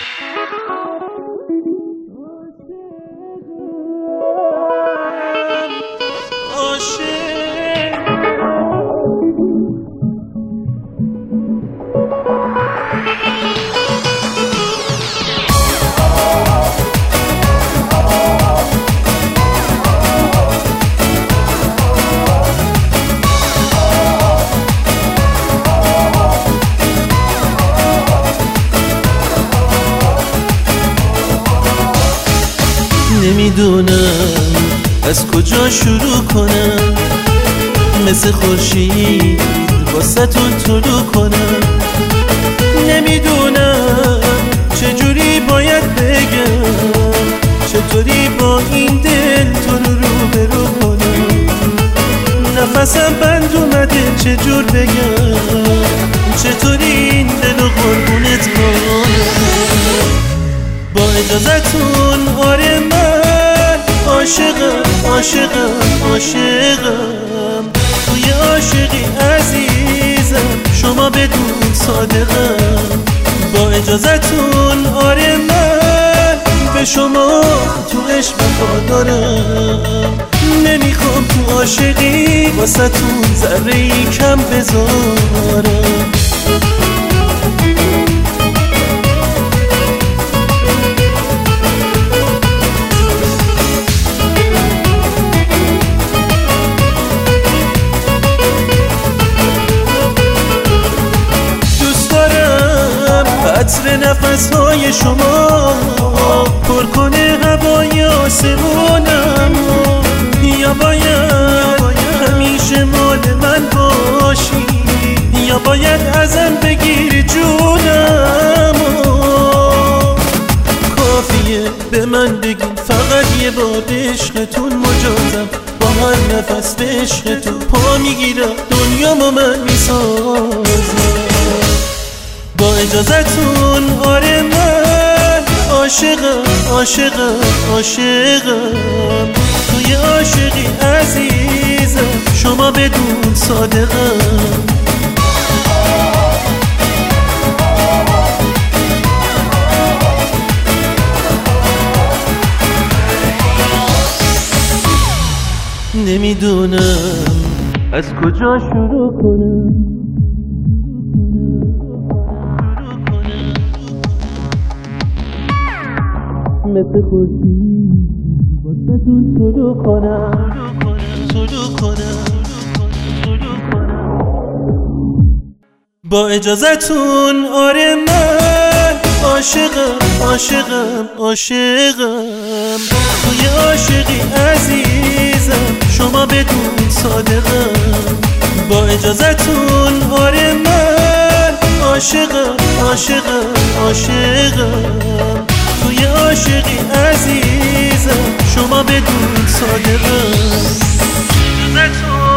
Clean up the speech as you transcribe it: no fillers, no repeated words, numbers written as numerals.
نمیدونم از کجا شروع کنم، مثل خورشید واسه‌تون طلوع کنم. نمیدونم چجوری باید بگم، چطوری با این دل تو رو برو کنم. نفسم بند اومده چجور بگم، چطوری این دل و قربونت کنم. با اجازتون آره من عاشقم عاشقم عاشقم، توی عاشقی عزیزم شما بدون صادقم. با اجازتون آره من به شما تو عشق وفادارم. نمیخوام تو عاشقی واسه تون ذره‌ای کم بذارم. عطر نفس‌های شما پر کنه هوای آسمونم. یا باید همیشه مال من باشی، یا باید ازم بگیری جونم. کافیه به من بگین فقط یه بار عشقتون مجازم. با هر نفس به عشقتون پا میگیرم، دنیامو من میسازم. با اجازتون آره من عاشقم عاشقم عاشقم، توی عاشقی عزیزم شما بدون صادقم. نمیدونم از کجا شروع کنم، مثل خورشید واسه‌تون طلوع کنم. با اجازتون آره من عاشقم عاشقم عاشقم، توی عاشقی عزیزم شما بدون صادقم. با اجازتون آره من عاشقم عاشقم عاشقم، توی عاشقی عزیزم شما بدون صادقم.